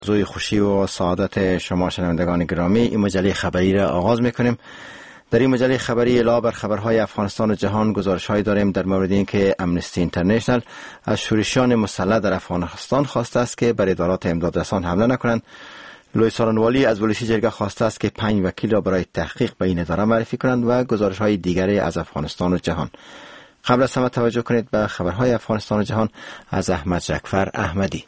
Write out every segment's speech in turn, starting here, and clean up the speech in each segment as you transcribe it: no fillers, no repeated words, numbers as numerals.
روی خوشی و سعادت شما شنوندگان گرامی، این مجله خبری را آغاز میکنیم. در این مجله خبری علاوه بر خبرهای افغانستان و جهان گزارش‌هایی داریم در مورد اینکه امنستی اینترنشنال از شورشیان مسلح در افغانستان خواسته است که بر ادارات امدادرسان حمله نکنند. لوی سارنوالی از ولشی جرگه خواسته است که 5 وکیل را برای تحقیق به این اداره معرفی کنند و گزارش‌های دیگری از افغانستان و جهان. قبل از همه توجه کنید به خبرهای افغانستان و جهان از احمد جعفر احمدی.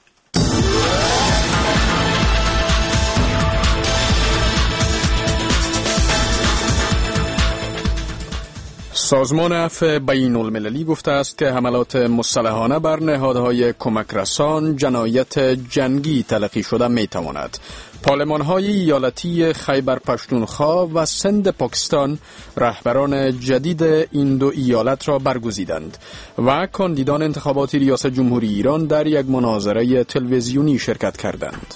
سازمان عفو بین المللی گفته است که حملات مسلحانه بر نهادهای کمک رسان جنایت جنگی تلقی شده می تواند. پارلمان‌های ایالتی خیبر پشتونخوا و سند پاکستان رهبران جدید این دو ایالت را برگزیدند و کاندیدان انتخابات ریاست جمهوری ایران در یک مناظره تلویزیونی شرکت کردند.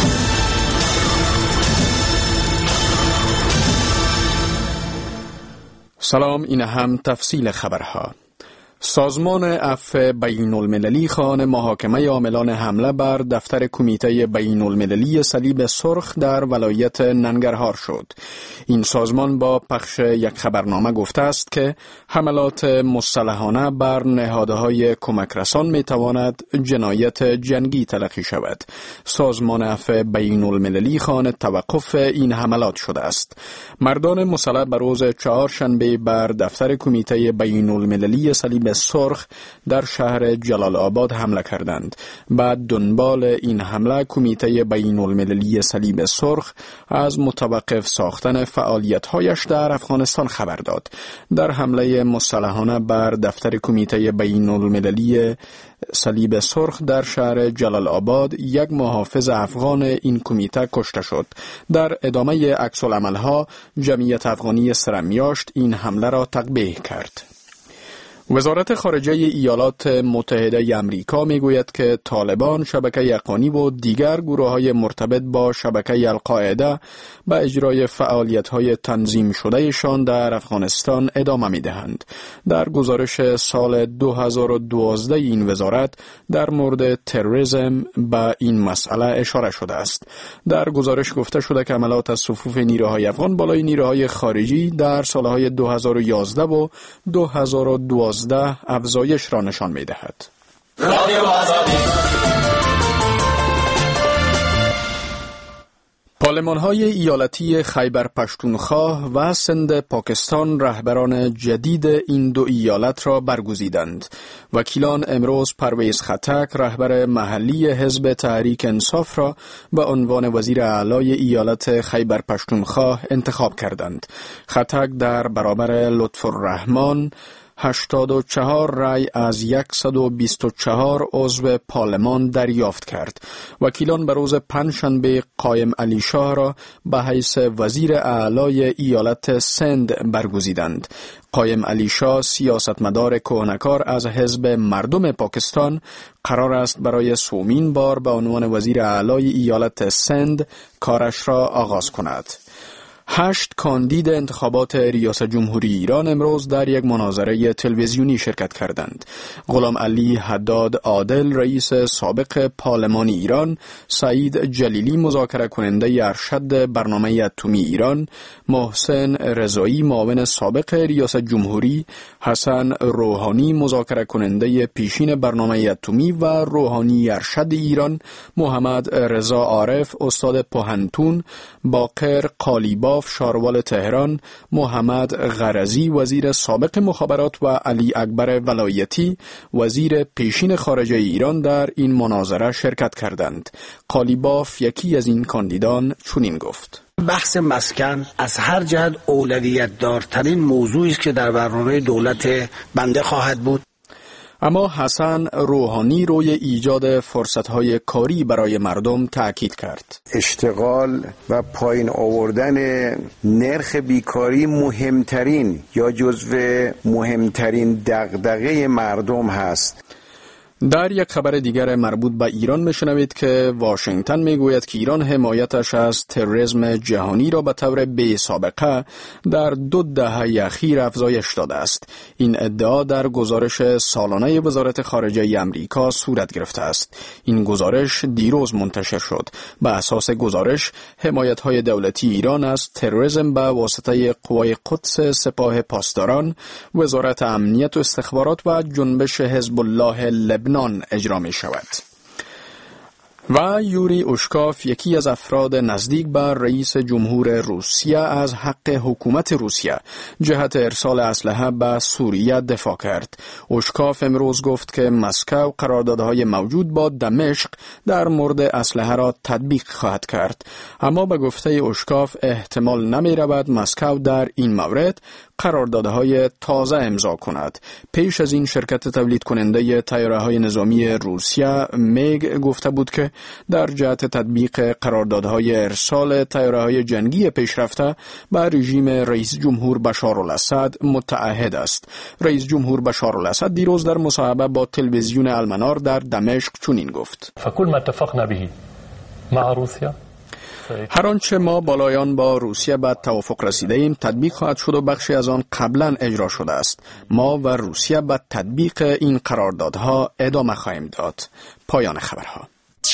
سلام، این هم تفصیل خبرها. سازمان عفو بین المللی خواهان محاکمه عاملان حمله بر دفتر کمیته بین المللی صلیب سرخ در ولایت ننگرهار شد. این سازمان با پخش یک خبرنامه گفته است که حملات مسلحانه بر نهادهای کمک رسان می تواند جنایت جنگی تلقی شود. سازمان عفو بین المللی خواهان توقف این حملات شده است. مردان مسلح بر روز چهارشنبه بر دفتر کمیته بین المللی صلیب سرخ در شهر جلال آباد حمله کردند. بعد دنبال این حمله کمیته بین المللی صلیب سرخ از متوقف ساختن فعالیت‌هایش در افغانستان خبر داد. در حمله مسلحانه بر دفتر کمیته بین المللی صلیب سرخ در شهر جلال آباد یک محافظ افغان این کمیته کشته شد. در ادامه عکس‌العمل‌ها جمعیت افغانی سرمیاشت این حمله را تقبیح کرد. وزارت خارجه ایالات متحده امریکا میگوید که طالبان، شبکه یقانی و دیگر گروه‌های مرتبط با شبکه القاعده به اجرای فعالیت‌های تنظیم شدهشان در افغانستان ادامه می‌دهند. در گزارش سال 2012 این وزارت در مورد تروریسم به این مسئله اشاره شده است. در گزارش گفته شده که حملات از صفوف نیروهای افغان بالای نیروهای خارجی در سالهای 2011 و 2012 افزایش را نشان می دهد. پارلمان‌های ایالتی خیبر پشتونخوا و سند پاکستان رهبران جدید این دو ایالت را برگزیدند. وکیلان امروز پرویز خطک رهبر محلی حزب تحریک انصاف را به عنوان وزیر اعلی ایالت خیبر پشتونخوا انتخاب کردند. خطک در برابر لطفالرحمن 84 رای از 124 عضو پارلمان دریافت کرد. وکیلان به روز پنجشنبه قایم علی شاه را به حیث وزیر اعلی ایالت سند برگزیدند. قایم علی شاه سیاستمدار کهنه‌کار از حزب مردم پاکستان قرار است برای سومین بار به عنوان وزیر اعلی ایالت سند کارش را آغاز کند. 8 کاندید انتخابات ریاست جمهوری ایران امروز در یک مناظره تلویزیونی شرکت کردند. غلام علی حداد عادل رئیس سابق پارلمان ایران، سعید جلیلی مذاکره کننده ارشد برنامه اتمی ایران، محسن رضایی معاون سابق ریاست جمهوری، حسن روحانی مذاکره کننده پیشین برنامه اتمی و روحانی ارشد ایران، محمد رضا عارف استاد پوهنتون، باقر قالیباف شاروال تهران، محمد غرضی وزیر سابق مخابرات و علی اکبر ولایتی وزیر پیشین خارجه ایران در این مناظره شرکت کردند. قالیباف یکی از این کاندیدان چنین گفت: بحث مسکن از هر جهت اولویت دارترین موضوعی است که در برنامه دولت بنده خواهد بود. اما حسن روحانی روی ایجاد فرصت‌های کاری برای مردم تأکید کرد. اشتغال و پایین آوردن نرخ بیکاری مهمترین یا جزو مهمترین دغدغه مردم هست. در یک خبر دیگر مربوط به ایران میشنوید که واشنگتن میگوید که ایران حمایتش از تروریسم جهانی را به طور بی سابقه در 2 دهه اخیر افزایش داده است. این ادعا در گزارش سالانه وزارت خارجه آمریکا صورت گرفته است. این گزارش دیروز منتشر شد. به اساس گزارش، حمایت‌های دولتی ایران از تروریسم به واسطه قوای قدس سپاه پاسداران، وزارت امنیت و استخبارات و جنبش حزب الله لبنان اجرا می شود. و یوری اوشکاف، یکی از افراد نزدیک به رئیس جمهور روسیه، از حق حکومت روسیه جهت ارسال اسلحه به سوریه دفاع کرد. اوشکاف امروز گفت که مسکو قراردادهای موجود با دمشق در مورد اسلحه را تطبیق خواهد کرد، اما به گفته اوشکاف احتمال نمی رود مسکو در این مورد قراردادهای تازه امضا کند. پیش از این شرکت تولید کننده طیاره‌های نظامی روسیه میگ گفته بود که در جهت تطبیق قراردادهای ارسال طیاره‌های جنگی پیشرفته به رژیم رئیس جمهور بشار الاسد متعهد است. رئیس جمهور بشار الاسد دیروز در مصاحبه با تلویزیون المنار در دمشق چنین گفت: فكل ما اتفقنا به مع روسیه، هر آنچه ما بالایان با روسیه به توافق رسیده ایم تطبیق خواهد شد و بخشی از آن قبلا اجرا شده است. ما و روسیه به تطبیق این قراردادها ادامه خواهیم داد. پایان خبرها.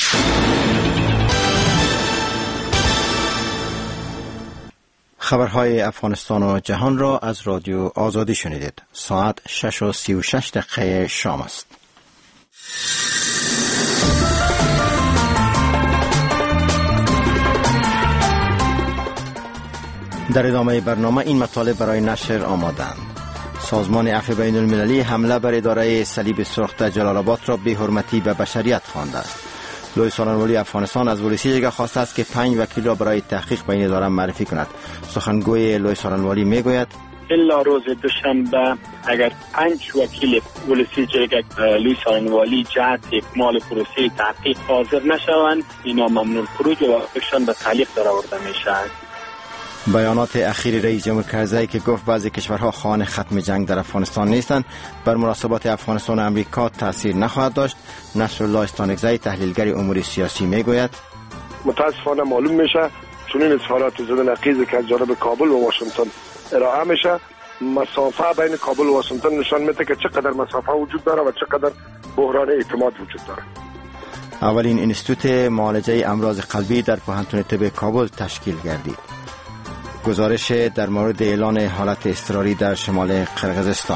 خبرهای افغانستان و جهان را از رادیو آزادی شنیدید. ساعت 6:36 شام است. در ادامه برنامه این مطالب برای نشر آمادند. سازمان عفو بین المللی حمله بر اداره صلیب سرخ در جلال آباد را بی‌حرمتی به بشریت خوانده است. لوی سالنوالی افغانستان از ولسی خواسته است که 5 وکیل را برای تحقیق به این اداره معرفی کند. سخنگوی لوی سالنوالی میگوید الا روز دوشنبه اگر 5 وکیل ولسی جرگه لوی سالنوالی جهت اکمال پروسه تحقیق حاضر نشوند، اینا ممنوع خروج و واقعشان به تعلیق در آورده میشود. بیانات اخیر رئیس جمهور کرزی که گفت بعضی کشورها خواهان ختم جنگ در افغانستان نیستند بر مناسبات افغانستان و امریکا تاثیر نخواهد داشت. نصرالله استانکزی تحلیلگر امور سیاسی میگوید متاسفانه معلوم میشه چون این اظهارات ضد نقیض که از جانب کابل و واشنگتن ارائه میشه، مسافه بین کابل و واشنگتن نشان میده که چقدر مسافه وجود داره و چقدر بحران اعتماد وجود داره. اولین انستیتوت معالجه امراض قلبی در پوهنتون طب کابل تشکیل گردید. گزارش در مورد اعلان حالت اضطراری در شمال قرقیزستان.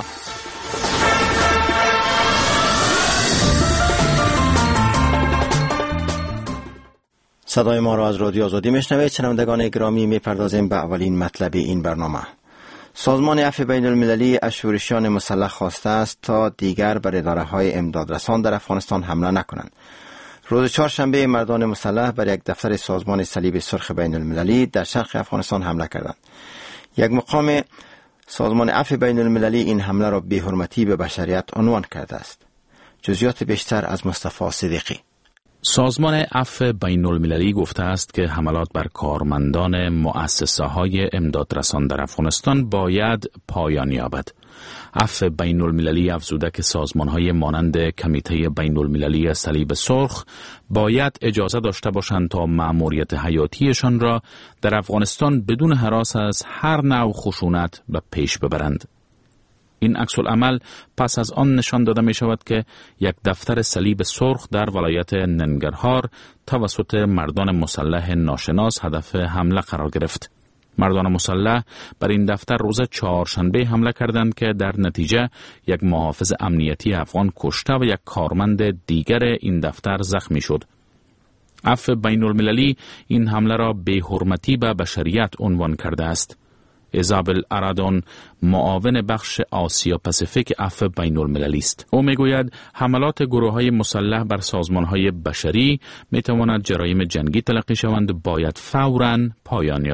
صدای ما را از رادیو آزادی میشنوید. شنوندگان گرامی، میپردازیم به اولین مطلب این برنامه. سازمان عفو بین المللی از شورشیان مسلح خواسته است تا دیگر بر اداره‌های امدادرسان در افغانستان حمله نکنند. روز چهارشنبه مردان مسلح بر یک دفتر سازمان صلیب سرخ بین المللی در شرق افغانستان حمله کردند. یک مقام سازمان عفو بین المللی این حمله را بی‌حرمتی به بشریت عنوان کرده است. جزئیات بیشتر از مصطفی صدیقی. سازمان عفو بین المللی گفته است که حملات بر کارمندان مؤسسه‌های امدادرسان در افغانستان باید پایان یابد. عفو بین المللی افزوده که سازمان‌های مانند کمیته بین المللی صلیب سرخ باید اجازه داشته باشند تا مأموریت حیاتیشان را در افغانستان بدون هراس از هر نوع خشونت به پیش ببرند. این عکس العمل پس از آن نشان داده می شود که یک دفتر صلیب سرخ در ولایت ننگرهار توسط مردان مسلح ناشناس هدف حمله قرار گرفت. مردان مسلح بر این دفتر روز چهارشنبه حمله کردند که در نتیجه یک محافظ امنیتی افغان کشته و یک کارمند دیگر این دفتر زخمی شد. عفو بین المللی این حمله را بی‌حرمتی به بشریت عنوان کرده است. ایزابل ارادون، معاون بخش آسیا پاسیفیک عفو بین المللی است. او میگوید حملات گروه‌های مسلح بر سازمان‌های بشری میتواند جرایم جنگی تلقی شوند و باید فوراً پایان یابند.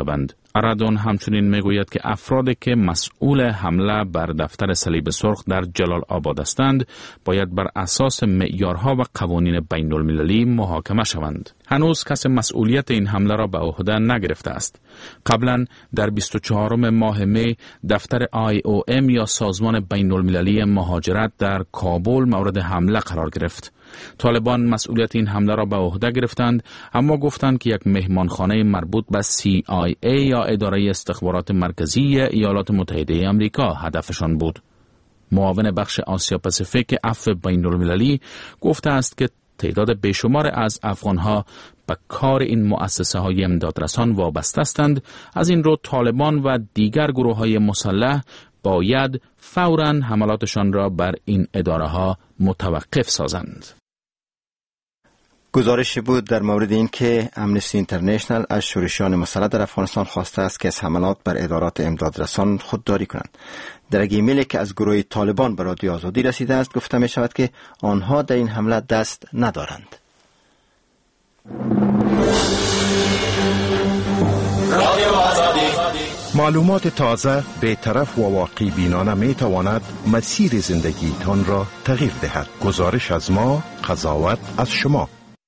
اردوان همچنین میگوید که افرادی که مسئول حمله بر دفتر صلیب سرخ در جلال آباد هستند باید بر اساس معیارها و قوانین بین المللی محاکمه شوند. هنوز کسی مسئولیت این حمله را به عهده نگرفته است. قبلا در 24 ماه می دفتر IOM یا سازمان بین المللی مهاجرت در کابل مورد حمله قرار گرفت. طالبان مسئولیت این حمله را به عهده گرفتند، اما گفتند که یک مهمانخانه مربوط به CIA یا اداره استخبارات مرکزی ایالات متحده آمریکا هدفشان بود. معاون بخش آسیا پاسیفیک عفو بین المللی گفته است که تعداد بیشمار از افغانها به کار این مؤسسه های امدادرسان وابسته هستند. از این رو طالبان و دیگر گروه های مسلح باید فوراً حملاتشان را بر این اداره ها متوقف سازند. گزارشی بود در مورد این که امنستی اینترنشنل از شورشیان مسلح در افغانستان خواسته است که از حملات بر ادارات امدادرسان خودداری کنند. در یک ایمیلی که از گروه طالبان به رادیو آزادی رسیده است گفته می شود که آنها در این حمله دست ندارند. معلومات تازه، بی‌طرف و واقع بینانه می تواند مسیر زندگی تان را تغییر دهد. گزارش از ما، قضاوت از شما.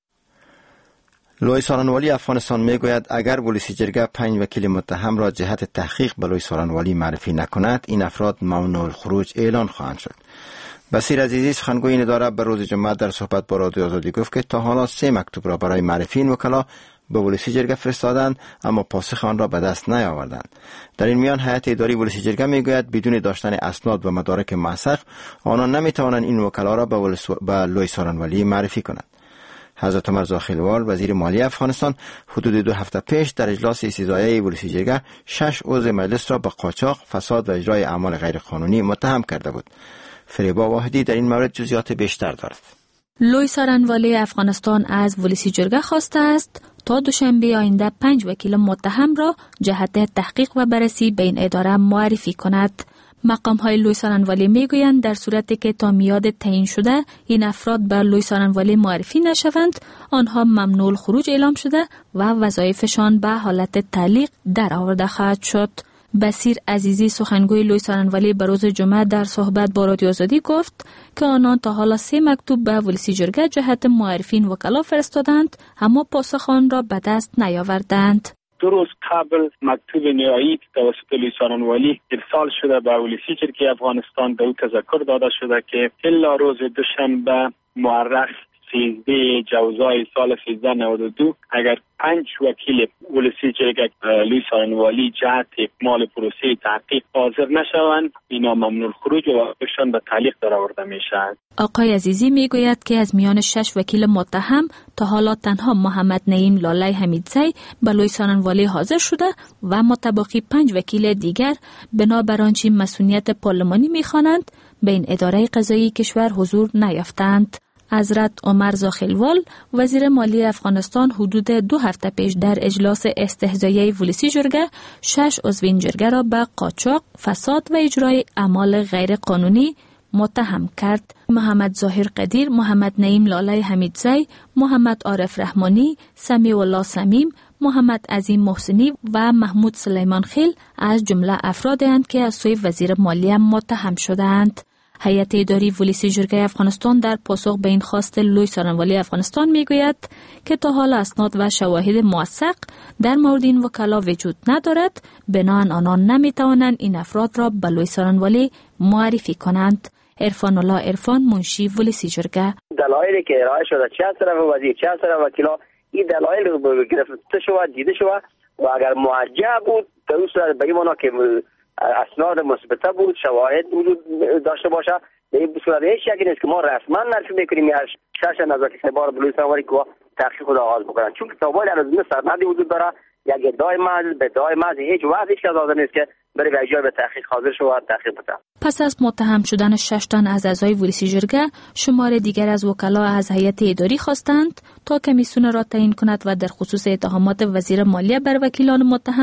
لوی سارنوالی افغانستان می گوید اگر پلیس جرگه 5 وکیل متهم را جهت تحقیق به لوی سارنوالی معرفی نکند، این افراد ممنوع الخروج اعلان خواهند شد. بصیر عزیزی سخنگوی این اداره به روز جمعه در صحبت با رادیو آزادی گفت که تا حالا 3 مکتوب را برای معرفی این وکلا به پلیس جرگه فرستادند، اما پاسخ آن را به دست نیاوردند. در این میان هیئت اداری پلیس جرگه میگوید بدون داشتن اسناد و مدارک موثق آنان نمیتوانند این وکلا را به لوی سارنوالی معرفی کنند. حضرت عمر زاخیلوال وزیر مالیه افغانستان حدود 2 هفته پیش در اجلاس استیضاحیه پلیس جرگه 6 عضو مجلس را به قاچاق، فساد و اجرای اعمال غیرقانونی متهم کرده بود. فریبا واحدی در این مورد جزئیات بیشتر دارد. لوی سارنوالی افغانستان از پلیس جرگه خواسته است تا دوشنبه آینده 5 وکیل متهم را جهت تحقیق و بررسی به این اداره معرفی کند. مقام های لوی سارنوالی می گویند در صورتی که تا میاد تعیین شده این افراد به لوی سارنوالی معرفی نشوند، آنها ممنوع الخروج اعلام شده و وظایفشان به حالت تعلیق در آورده خواهد شد. بصیر عزیزی سخنگوی لوی سارنوالی به روز جمعه در صحبت با رادیو آزادی گفت که آنان تا حالا 3 مکتوب به پلیس جرگه جهت معرفی این وکلا فرستادند، اما پاسخ آن را به دست نیاوردند. 2 روز قبل مکتوب نهایی توسط لوی سارنوالی ارسال شده به پلیس جرگه افغانستان. به او تذکر داده شده که الا روز دوشنبه مورخ 13 جوزای سال 1392 اگر 5 وکیل پلیس جرگه لوی سارنوالی جهت اکمال پروسه تحقیق حاضر نشوند، اینا ممنوع خروج و وقتشان به تعلیق در آورده میشن. آقای عزیزی میگوید که از میان 6 وکیل متهم تا حالا تنها محمد نعیم لاله حمیدزی به لوی سارنوالی حاضر شده و متباقی 5 وکیل دیگر بنابر آنچه مسئولیت پارلمانی میخوانند به این اداره قضایی کشور حضور نیافتند. حضرت عمر زاخیلوال وزیر مالی افغانستان حدود 2 هفته پیش در اجلاس استیضاحیه پلیس جرگه 6 عضو این جرگه را به قاچاق، فساد و اجرای اعمال غیر قانونی متهم کرد. محمد ظاهر قدیر، محمد نعیم لاله حمیدزی، محمد عارف رحمانی، سمیع الله سمیم، محمد عظیم محسنی و محمود سلیمان خیل از جمله افرادند که از سوی وزیر مالی متهم شدند. هیئت اداری پلیس جرگه افغانستان در پاسخ به این خواست لوی سارنوالی افغانستان میگوید که تا حالا اسناد و شواهد موثق در مورد این وکلا وجود ندارد، بنابراین آنان نمیتوانند این افراد را به لوی سارنوالی معرفی کنند. عرفان الله عرفان، منشی پلیس جرگه: دلایلی که ارائه شده چه از طرف وزیر چه از طرف وکیلا، این دلایل رو گرفته شود، دیده شود و اگر موجه بود در اون صورت به این معنا که اسناد مثبته بود، شواهد وجود داشته باشه، به این صورت هیچ شکی نیست که ما رسما نرفی میکنیم یا شش نظارت بار بلوی سواری که تحقیق خود آغاز بکنن، چون که تابع در از سرمدی وجود داره. یک ادعای محض به ادعای محض هیچ وقت هیچ کس حاضر نیست که برای به اجرای به تحقیق حاضر شود و تحقیق بکنه. پس از متهم شدن 6 تن از اعضای پلیس جرگه، شمار دیگر از وکلا از هیئت اداری خواستند تا کمیسیون را تعیین کند و در خصوص اتهامات وزیر مالیه بر وکیلان متهم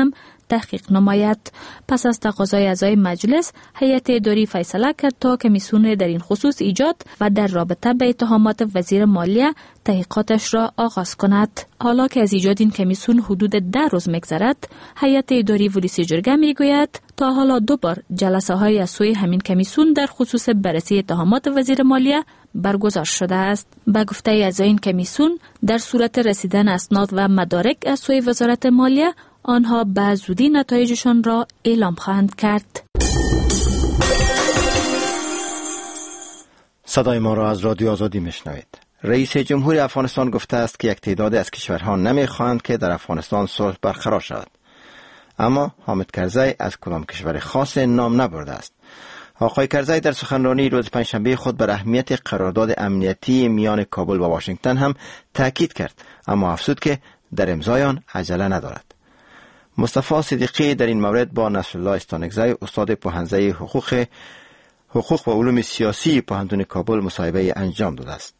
تحقیق نماید. پس از تقاضای اعضای مجلس، هیئت اداری فیصله کرد تا کمیسیون در این خصوص ایجاد و در رابطه به اتهامات وزیر مالیه تحقیقاتش را آغاز کند. حالا که از ایجاد این کمیسیون حدود 10 روز می‌گذرد، هیئت اداری ولسی جرگه میگوید تا حالا 2 بار جلسه های از سوی همین کمیسیون در خصوص بررسی اتهامات وزیر مالیه برگزار شده است. به گفته اعضای این کمیسیون، در صورت رسیدن اسناد و مدارک از سوی وزارت مالیه، آنها به زودی نتایجشان را اعلام خواهند کرد. صدای ما را از رادیو آزادی میشنوید. رئیس جمهور افغانستان گفته است که یک تعداد از کشورها نمیخواهند که در افغانستان صلح برقرار شود. اما حامد کرزی از کدام کشور خاص نام نبرده است. آقای کرزی در سخنرانی روز پنجشنبه خود بر اهمیت قرارداد امنیتی میان کابل و واشنگتن هم تاکید کرد، اما افزود که در امضای آن عجله ندارد. مصطفی صدیقی در این مورد با نصرالله استانکزی استاد پوهنځی حقوق و علوم سیاسی پوهنتون کابل مصاحبه انجام داده است.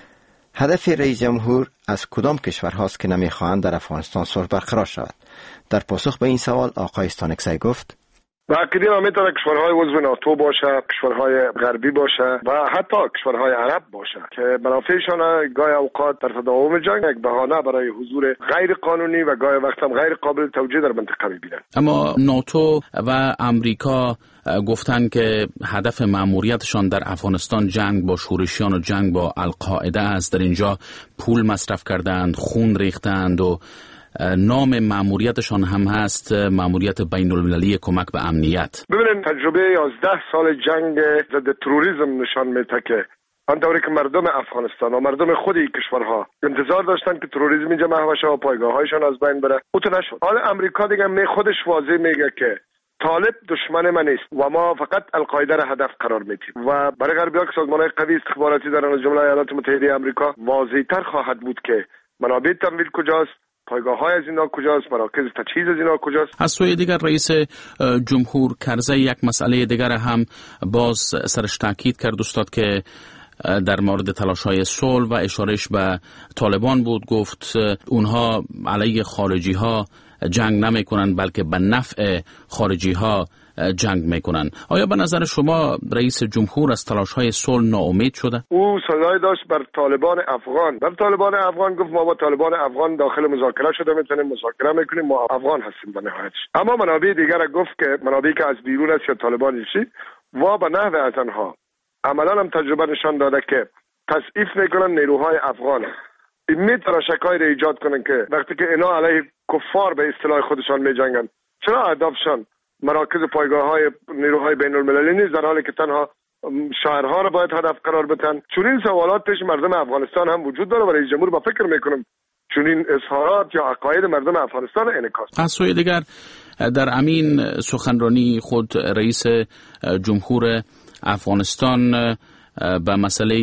هدف رئیس جمهور از کدام کشورهاست که نمیخواهند در افغانستان صلح برقرار شود؟ در پاسخ به این سوال آقای استانکزی گفت: و عقیده ما میتونه کشورهای عضو ناتو باشه، کشورهای غربی باشه و حتی کشورهای عرب باشه که منافعشان گاهی اوقات در تداوم جنگ یک بهانه برای حضور غیر قانونی و گاهی وقت هم غیر قابل توجیه در منطقه میبینند. اما ناتو و امریکا گفتن که هدف مأموریتشان در افغانستان جنگ با شورشیان و جنگ با القاعده است. در اینجا پول مصرف کردند، خون ریختند و نام مأموریتشان هم هست مأموریت بین المللی کمک به امنیت. ببینید تجربه 11 سال جنگ ضد تروریسم نشان میده که آنطوری که مردم افغانستان و مردم خود این کشورها انتظار داشتن که تروریسم اینجا محو شه و پایگاه‌هایشان از بین بره، او نشد. حالا امریکا دیگه خودش واضح میگه که طالب دشمن من است و ما فقط القاعده را هدف قرار میدیم و برای غربی‌ها که سازمان‌های قوی استخباراتی دارن از جمله ایالات متحده آمریکا واضح‌تر خواهد بود که منابع تمویل کجاست، پایگاه‌های از اینا کجاست، مراکز تجهیز از اینا کجاست. از سوی دیگر رئیس جمهور کرزی یک مسئله دیگر هم باز سرش تاکید کرد استاد که در مورد تلاش‌های صلح و اشارهش به طالبان بود. گفت اونها علیه خارجی‌ها جنگ نمی‌کنند بلکه به نفع خارجی‌ها جنگ میکنن. آیا به نظر شما رئیس جمهور از تلاش‌های صلح ناامید شده؟ او صدای داشت بر طالبان افغان گفت ما با طالبان افغان داخل مذاکره شده میتونیم مذاکره میکنیم، ما افغان هستیم به نهایتش. اما منابع دیگر گفت که منابعی که از بیرون است یا طالبان نیست و به نحو از آنها عملا هم تجربه نشان داده که تضعیف میکنن نیروهای افغان. این میتونه شکایی را ایجاد کنن که وقتی که اینا علیه کفار به اصطلاح خودشان میجنگن، چرا اهدافشان مراکز پایگاه‌های نیروهای بین المللی نیست، در حالی که تنها شهرها را باید هدف قرار بدن؟ چون این سوالات پیش مردم افغانستان هم وجود داره و رئیس جمهور با فکر میکنم چون این اظهارات یا عقاید مردم افغانستان انعکاس. از سوی دیگر در امین سخنرانی خود رئیس جمهور افغانستان به مسئله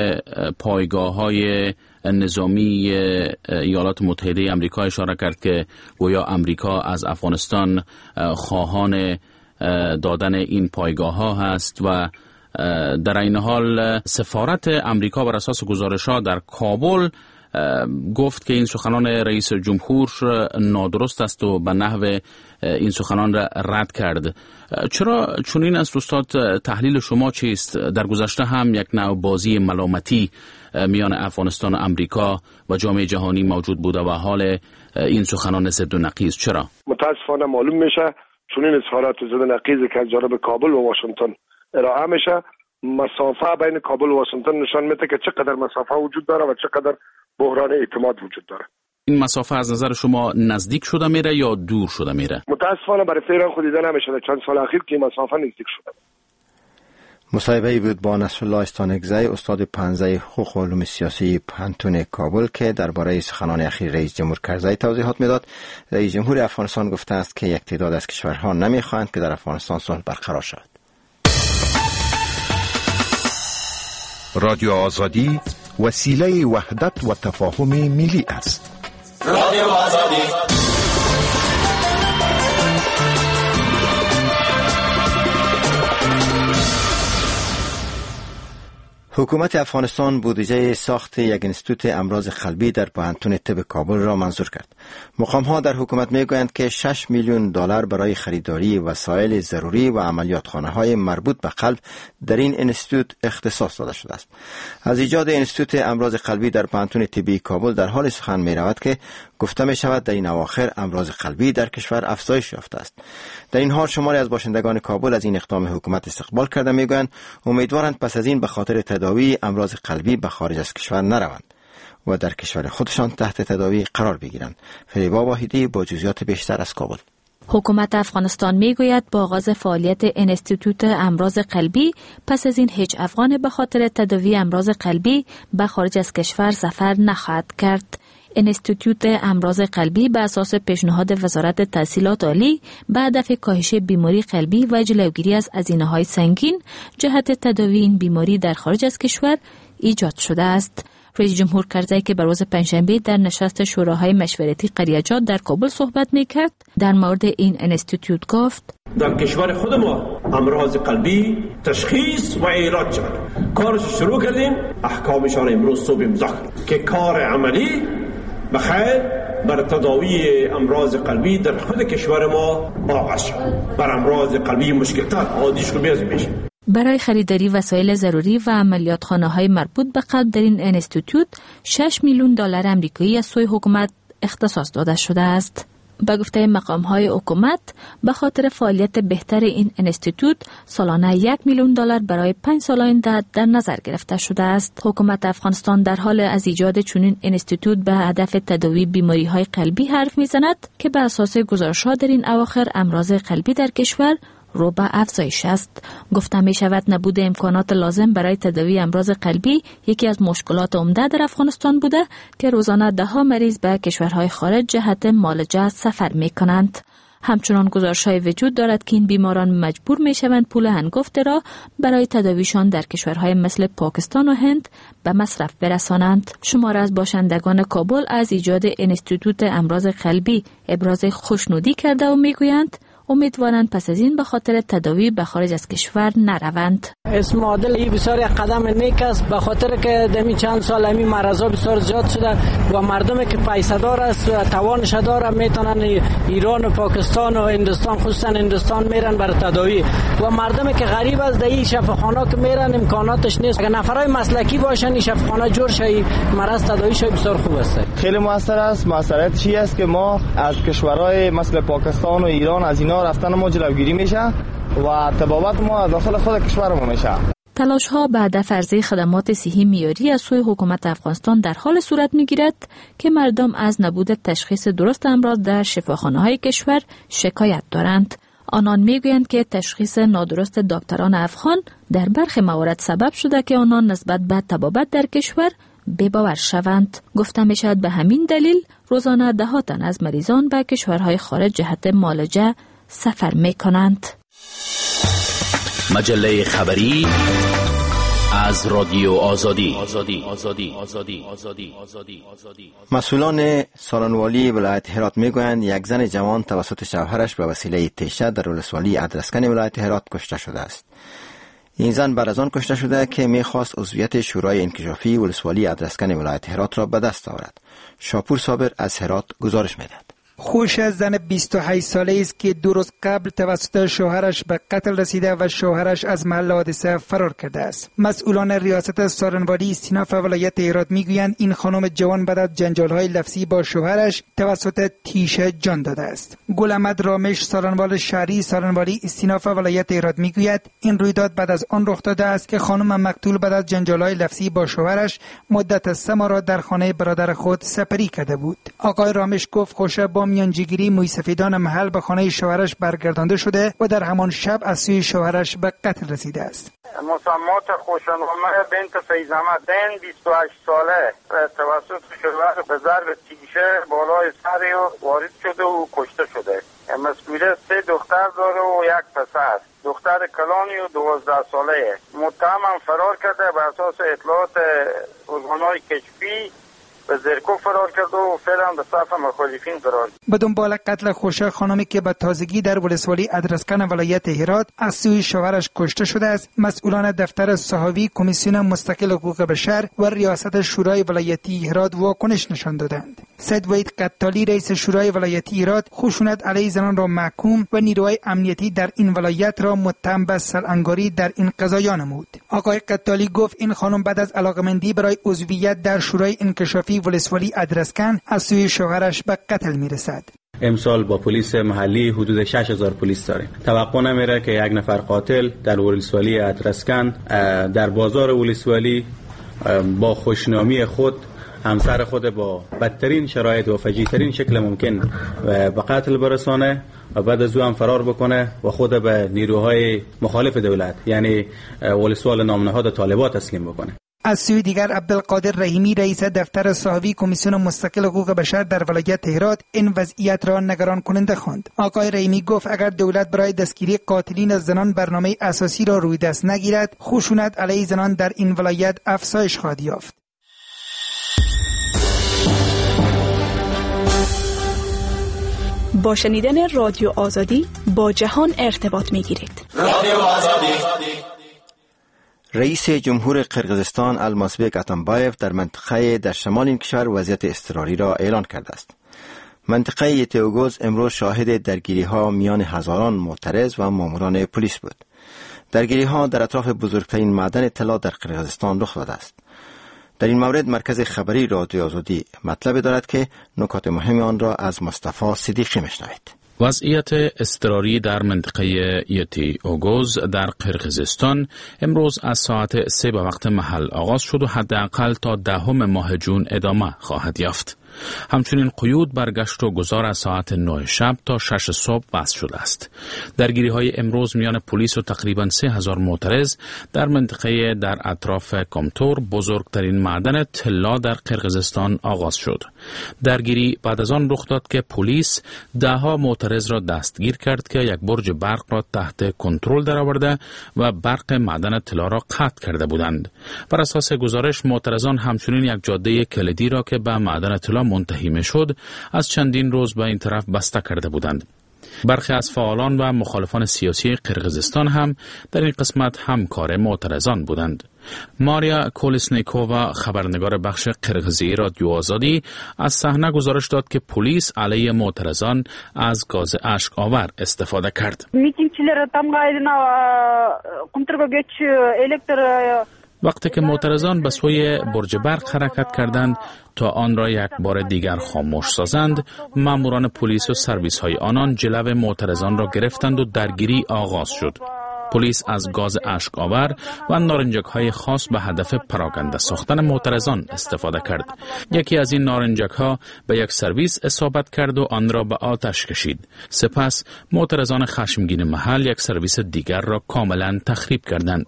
پایگاه‌های نظامی ایالات متحده آمریکا اشاره کرد که گویا آمریکا از افغانستان خواهان دادن این پایگاه‌ها هست و در این حال سفارت آمریکا بر اساس گزارش‌ها در کابل گفت که این سخنان رئیس جمهور نادرست است و به نحو این سخنان را رد کرد. چرا چنین است استاد؟ تحلیل شما چیست؟ در گذشته هم یک نوع بازی ملامتی میان افغانستان و آمریکا و جامعه جهانی موجود بوده و حال این سخنان ضد و نقیض چرا؟ متاسفانه معلوم میشه چون این اظهارات ضد و نقیض که از جانب کابل و واشنگتن ارائه میشه، مسافه بین کابل و واشنگتن نشان میده که چقدر مسافه وجود داره و چقدر بحران اعتماد وجود داره. این مسافه از نظر شما نزدیک شده میره یا دور شده میره؟ متاسفانه برای فعلا خود دیده نمیشه. چند سال اخیر که مسافه نزدیک شده. مصاحبه‌ای بود با نصرالله استانکزی استاد پوهنځی حقوق و علوم سیاسی پوهنتون کابل که درباره سخنان اخیر رئیس جمهور کرزی توضیحات میداد. رئیس جمهور افغانستان گفته است که یک تعداد از کشورها نمیخواهند که در افغانستان صلح برقرار شود. رادیو آزادی وسیله وحدت و تفاهم ملی است. رادیو آزادی. حکومت افغانستان بودجه ساخت یک انستیتوت امراض قلبی در پوهنتون طب کابل را منظور کرد. مقام‌ها در حکومت میگویند که 6 میلیون دلار برای خریداری وسایل ضروری و عملیاتخانه‌های مربوط به قلب در این انستیتوت اختصاص داده شده است. از ایجاد انستیتوت امراض قلبی در پوهنتون طبی کابل در حال سخن می‌رود که گفته می‌شود در این اواخر امراض قلبی در کشور افزایش یافته است. در این حال شماری از باشندگان کابل از این اقدام حکومت استقبال کرده میگویند امیدوارند پس از این به خاطر تداوی امراض قلبی به خارج از کشور نروند و در کشور خودشان تحت تداوی قرار بگیرند. فریبا واحدی با جزئیات بیشتر از کابل. حکومت افغانستان میگوید با آغاز فعالیت انستیتوت امراض قلبی پس از این هیچ افغان به خاطر تداوی امراض قلبی به خارج از کشور سفر نخواهد کرد. انستیتوت امراض قلبی به اساس پیشنهاد وزارت تحصیلات عالی به هدف کاهش بیماری قلبی و جلوگیری از هزینه‌های سنگین جهت تداوی این بیماری در خارج از کشور ایجاد شده است. رئیس جمهور کرزی که بر روز پنجشنبه در نشست شوراهای مشورتی قریه‌جات در کابل صحبت می‌کرد در مورد این انستیتوت گفت: در کشور خود ما امراض قلبی تشخیص و علاج شد. کارش شروع کردیم، احکامشان امروز صبح امضا کردیم که کار عملی بخیر بر تداوی امراض قلبی در خود کشور ما آغاز شد. بر امراض قلبی مشکل‌تر عادیش رو میشه. برای خریداری وسایل ضروری و عملیاتخانه‌های مربوط به قلب در این انستیتوت 6 میلیون دلار آمریکایی از سوی حکومت اختصاص داده شده است. به گفته مقام‌های حکومت به خاطر فعالیت بهتر این انستیتوت سالانه 1 میلیون دلار برای 5 سال آینده در نظر گرفته شده است. حکومت افغانستان در حال از ایجاد چنین انستیتوت به هدف تداوی بیماری‌های قلبی حرف می‌زند که به اساس گزارش‌ها در این اواخر امراض قلبی در کشور رو به افزایش است. گفته می شود نبود امکانات لازم برای تداوی امراض قلبی یکی از مشکلات عمده در افغانستان بوده که روزانه ده ها مریض به کشورهای خارج جهت معالجه سفر می کنند. همچنان گزارش‌های وجود دارد که این بیماران مجبور می شوند پول هنگفت را برای تداویشان در کشورهای مثل پاکستان و هند به مصرف برسانند. شمار از باشندگان کابل از ایجاد انستیتوت امراض قلبی ابراز خوشنودی کرده و می گویند امیدوارند پس از این به خاطر تداوی به خارج از کشور نروند. اسم عادل این بسیار یک قدم نیک است به خاطر که دمی چند سال همین مرضا بسیار زیاد شده و مردمی که پیسه دار است و توانش داره میتونن ایران و پاکستان و هندوستان خصوصا هندوستان میرن برای تداوی و مردمی که غریب از این شفاخانه که میرن امکاناتش نیست. اگر نفرای مسلکی باشن این شفاخانه جور شي مرض تداویش بسیار خوب است. خیلی موثر است. موثریت چی است که ما از کشورهای مثل پاکستان و ایران از اینا رفتن ما جلوگیری میشه و تبابت ما داخل خود کشورمون میشه. تلاش ها به هدف عرضه خدمات صحی معیاری از سوی حکومت افغانستان در حال صورت میگیرد که مردم از نبود تشخیص درست امراض در شفاخانه های کشور شکایت دارند. آنان میگویند که تشخیص نادرست دکتران افغان در برخی موارد سبب شده که آنان نسبت به طبابت در کشور بی‌باور شوند. گفته میشد به همین دلیل روزانه ده ها تن از مریضان به کشورهای خارج جهت معالجه سفر میکنند. مجله خبری از رادیو آزادی. مسئولان سالنوالی ولایت هرات میگویند یک زن جوان توسط شوهرش به وسیله تیشه در ولسوالی ادرسکن ولایت هرات کشته شده است. این زن بعد از آن کشته شده که میخواست عضویت شورای انکشافی ولسوالی ادرسکن ولایت هرات را به دست آورد. شاپور صابر از هرات گزارش میدهد. خوش از زن 28 ساله است که 2 روز قبل توسط شوهرش به قتل رسیده و شوهرش از محل حادثه فرار کرده است. مسئولان ریاست سارنوالی استیناف ولایت هرات میگویند این خانم جوان بعد از جنجال‌های لفظی با شوهرش توسط تیشه جان داده است. گل احمد رامش سارنوال شهری سارنوالی استیناف ولایت هرات میگوید این رویداد بعد از آن رخ داده است که خانم مقتول بعد از جنجال‌های لفظی با شوهرش مدت 3 ماه را در خانه برادر خود سپری کرده بود. آقای رامش گفت خوشه با میانجیگری مویسفیدان محل به خانه شوهرش برگردانده شده و در همان شب از سوی شوهرش به قتل رسیده است. مسمات خوشنامه بنت فیض‌احمد 28 ساله توسط شوهر به ضرب تیشه بالای سر وارد شده و کشته شده. مسئولیت 3 دختر داره و 1 پسر. دختر کلانی و 12 ساله. متهم فرار کرده بر اساس اطلاعات ارگان‌های کشفی به زرکو فرار کرد و فعلا به صف مخالفین قرار گرفت. به دنبال قتل خوشه خانمی که به تازگی در ولسوالی ادرسکن ولایت هرات از سوی شوهرش کشته شده است، مسئولان دفتر صحافی، کمیسیون مستقل حقوق بشر و ریاست شورای ولایتی هرات واکنش نشان دادند. سید وحید قتالی رئیس شورای ولایتی هرات خشونت علیه زنان را محکوم و نیروهای امنیتی در این ولایت را متهم به سرانگاری در این قضایا نمود. آقای قتالی گفت این خانم بعد از علاقمندی برای عضویت در شورای انکشافی ولسوالی ادرسکن از سوی شوهرش به قتل میرسد. امسال با پلیس محلی حدود 6000 پلیس داریم. توقع نمیره که یک نفر قاتل در ولسوالی ادرسکن در بازار ولسوالی با خوشنامی خود همسر خود با بدترین شرایط و فجیع‌ترین شکل ممکن به قتل برسانه و بعد از او هم فرار بکنه و خود به نیروهای مخالف دولت یعنی ولسوال نامنهاد طالبان تسلیم بکنه. از سوی دیگر عبدالقادر رحیمی رئیس دفتر صحافی کمیسیون مستقل حقوق بشر در ولایت هرات این وضعیت را نگران کننده خواند. آقای رحیمی گفت اگر دولت برای دستگیری قاتلین از زنان برنامه اساسی را روی دست نگیرد، خشونت علیه زنان در این ولایت افزایش خواهد یافت. با شنیدن رادیو آزادی با جهان ارتباط می‌گیرید. رادیو آزادی. رئیس جمهور قرقیزستان المازبک اتامبایف در منطقه در شمال این کشور وضعیت اضطراری را اعلان کرده است. منطقه یتیوگوز امروز شاهد درگیری‌ها میان هزاران معترض و ماموران پلیس بود. درگیری‌ها در اطراف بزرگترین معدن طلا در قرقیزستان رخ داده است. در این مورد مرکز خبری رادیو آزادی مطلب دارد که نکات مهم آن را از مصطفی صدیقی میشنوید. وضعیت اضطراری در منطقه یتیوگوز در قرقیزستان امروز از ساعت 3 به وقت محل آغاز شد و حداقل تا 10 ماه جون ادامه خواهد یافت. همچنین قیود بر گشت و گذار از ساعت 9 شب تا 6 صبح بسته شده است. درگیری‌های امروز میان پلیس و تقریباً 3000 معترض در منطقه در اطراف کامتور، بزرگترین معدن طلا در قرقیزستان آغاز شد. درگیری بعد از آن رخ داد که پلیس 10 معترض را دستگیر کرد که یک برج برق را تحت کنترل درآورده و برق معدن طلا را قطع کرده بودند. بر اساس گزارش معترضان همچنین یک جاده کلیدی را که به معدن طلا منتهی شد از چندین روز به این طرف بسته کرده بودند. برخی از فعالان و مخالفان سیاسی قرقیزستان هم در این قسمت همکار معترضان بودند. ماریا کولسنیکووا خبرنگار بخش قرقیزی رادیو آزادی از صحنه گزارش داد که پلیس علیه معترضان از گاز اشک آور استفاده کرد. وقتی که معترضان به سوی برج برق حرکت کردند تا آن را یک بار دیگر خاموش سازند، ماموران پلیس و سرویس های آنان جلو معترضان را گرفتند و درگیری آغاز شد. پلیس از گاز اشک آور و نارنجک های خاص به هدف پراکنده ساختن معترضان استفاده کرد. یکی از این نارنجک ها به یک سرویس اصابت کرد و آن را به آتش کشید. سپس معترضان خشمگین محل یک سرویس دیگر را کاملا تخریب کردند.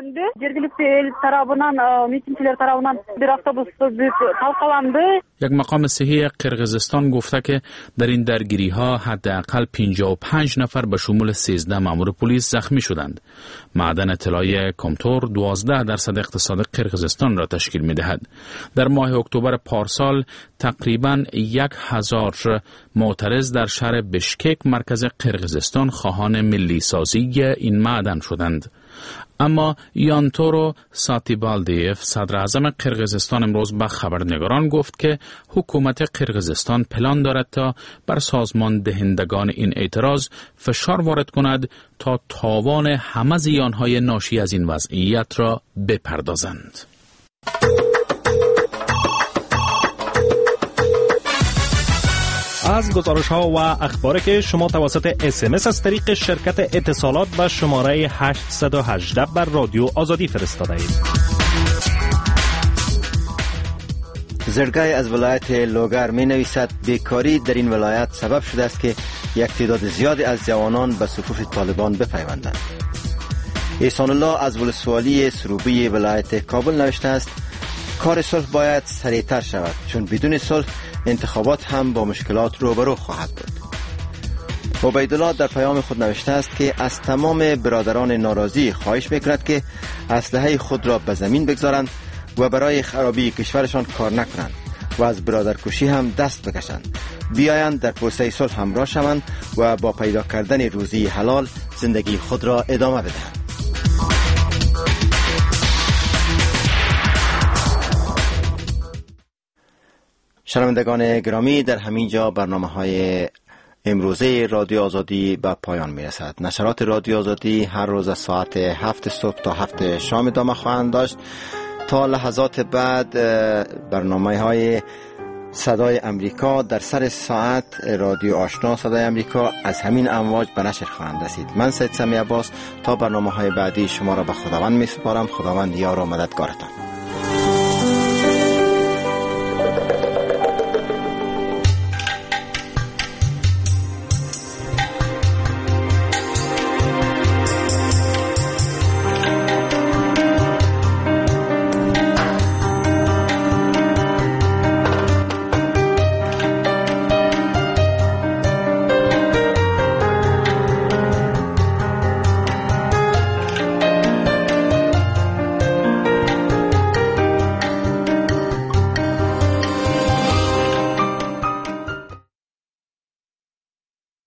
یک مقام صحی قرقیزستان گفته که در این درگیری ها حداقل 55 نفر به شمول 13 مامور پلیس زخمی شدند. معدن طلای کامتور 12% اقتصاد قرقیزستان را تشکیل می دهد. در ماه اکتبر پارسال تقریباً 1000 معترض در شهر بشکک مرکز قرقیزستان خواهان ملی سازی این معدن شدند. اما یانتورو ساتیبالدیف صدر اعظم قرقیزستان امروز به خبرنگاران گفت که حکومت قرقیزستان پلان دارد تا بر سازمان دهندگان این اعتراض فشار وارد کند تا تاوان همه زیانهای ناشی از این وضعیت را بپردازند. از گزارش ها و اخباری که شما توسط SMS از طریق شرکت اتصالات به شماره 818 بر رادیو آزادی فرستاده اید. زرگای از ولایت لوگر می نویسد بیکاری در این ولایت سبب شده است که یک تعداد زیادی از جوانان به صفوف طالبان بپیوندند. احسان الله از ولسوالی سروبی ولایت کابل نوشته است کار صلح باید سریعتر شود چون بدون صلح انتخابات هم با مشکلات روبرو خواهد بود. عبیدالله در پیام خود نوشته است که از تمام برادران ناراضی خواهش میکند که اسلحه خود را به زمین بگذارند و برای خرابی کشورشان کار نکنند و از برادرکشی هم دست بکشند. بیایند در پروسه صلح همراه شوند و با پیدا کردن روزی حلال زندگی خود را ادامه بدهند. شنوندگان گرامی، در همین جا برنامه‌های امروزه رادیو آزادی به پایان می‌رسد. نشرات رادیو آزادی هر روز از ساعت 7 صبح تا 7 شام ادامه خواهند داشت. تا لحظات بعد برنامه‌های صدای امریکا در سر ساعت رادیو آشنا صدای امریکا از همین امواج به نشر خواهند رسید. من سید سمی عباس تا برنامه‌های بعدی شما را به خداوند می‌سپارم. خداوند یار و مددگارتان.